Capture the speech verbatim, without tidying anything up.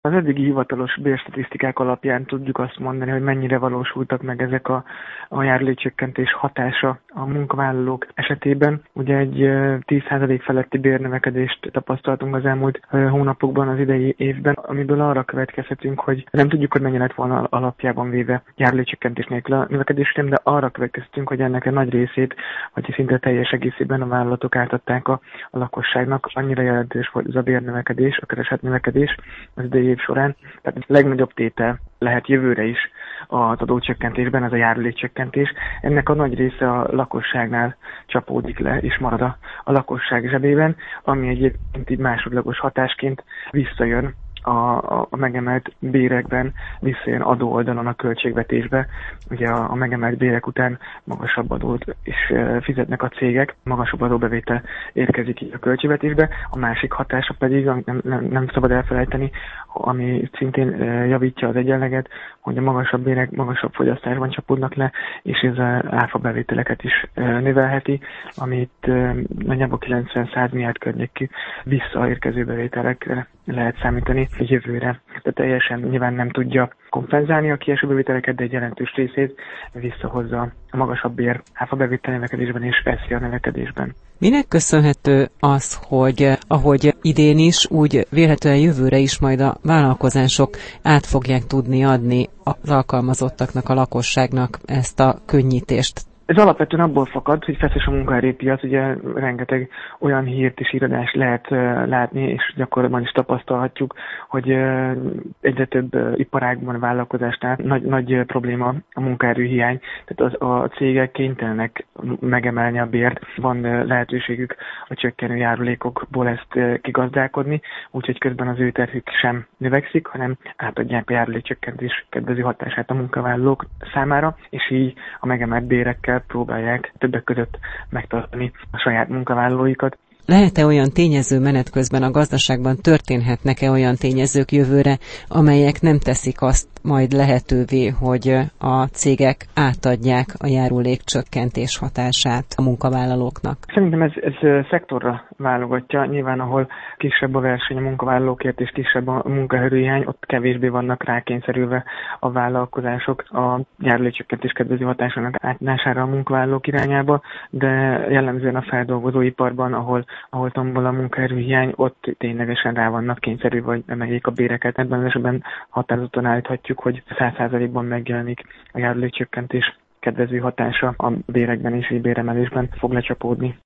Az eddigi hivatalos bérstatisztikák alapján tudjuk azt mondani, hogy mennyire valósultak meg ezek a, a járulékcsökkentés hatása a munkavállalók esetében. Ugye egy tíz százalék feletti bérnövekedést tapasztaltunk az elmúlt hónapokban, az idei évben, amiből arra következhetünk, hogy nem tudjuk, hogy mennyi lett volna alapjában véve járulékcsökkentés nélkül a növekedésre, de arra következtünk, hogy ennek a nagy részét, vagy szinte teljes egészében a vállalatok átadták a, a lakosságnak. Annyira jelentős volt ez a bérnövekedés, a kereslet növekedés az idei év során. Tehát a legnagyobb tétel lehet jövőre is az adócsökkentésben, ez a járulékcsökkentés. Ennek a nagy része a lakosságnál csapódik le, és marad a, a lakosság zsebében, ami egyébként így másodlagos hatásként visszajön a, a, a megemelt bérekben, visszajön adó oldalon a költségvetésbe. Ugye a, a megemelt bérek után magasabb adót is fizetnek a cégek, magasabb adóbevétel érkezik így a költségvetésbe. A másik hatása pedig, nem, nem, nem szabad elfelejteni, ami szintén javítja az egyenleget, hogy a magasabb bérek magasabb fogyasztásban csapódnak le, és ez az áfa bevételeket is növelheti, amit nagyjából kilencven-száz milliárd környékű visszaérkező bevételekre lehet számítani jövőre. De teljesen nyilván nem tudja kompenzálni a kieső bevételeket, de egy jelentős részét visszahozza a magasabb bér áfa bevétel növekedésben és eszi a növekedésben. Minek köszönhető az, hogy ahogy idén is, úgy vélhetően jövőre is majd a vállalkozások át fogják tudni adni az alkalmazottaknak, a lakosságnak ezt a könnyítést? Ez alapvetően abból fakad, hogy feszes a munkaerőpiac, ugye rengeteg olyan hírt és íradást lehet uh, látni, és gyakorlatban is tapasztalhatjuk, hogy uh, egyre több uh, iparágban, vállalkozásnál nagy, nagy uh, probléma a munkaerőhiány, tehát az, a cégek kénytelenek megemelni a bért, van uh, lehetőségük a csökkenő járulékokból ezt uh, kigazdálkodni, úgyhogy közben az ő terhük sem növekszik, hanem átadják a járulékcsökkentés kedvező hatását a munkavállalók számára, és így a megemelt bérekkel próbálják többek között megtartani a saját munkavállalóikat. Lehet-e olyan tényező menet közben a gazdaságban, történhetnek-e olyan tényezők jövőre, amelyek nem teszik azt majd lehetővé, hogy a cégek átadják a járulékcsökkentés hatását a munkavállalóknak? Szerintem ez, ez szektorra válogatja. Nyilván, ahol kisebb a verseny a munkavállalókért és kisebb a munkaerőhiány, ott kevésbé vannak rákényszerülve a vállalkozások a járulékcsökkentés kedvező hatásának átadására a munkavállalók irányába, de jellemzően a feldolgozóiparban, ahol ahol tombol a munkaerőhiány, ott ténylegesen rá vannak kényszerülve, hogy emeljék a béreket. Ebben az esetben határozottan állíthatjuk, hogy száz százalékban megjelenik a járulékcsökkentés kedvező hatása a bérekben és a béremelésben fog lecsapódni.